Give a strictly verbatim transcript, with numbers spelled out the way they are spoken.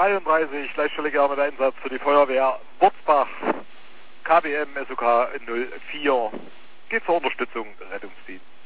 dreiunddreißig, Leichtstelliger Einsatz für die Feuerwehr Wurzbach, K B M S O K null vier, geht zur Unterstützung Rettungsdienst.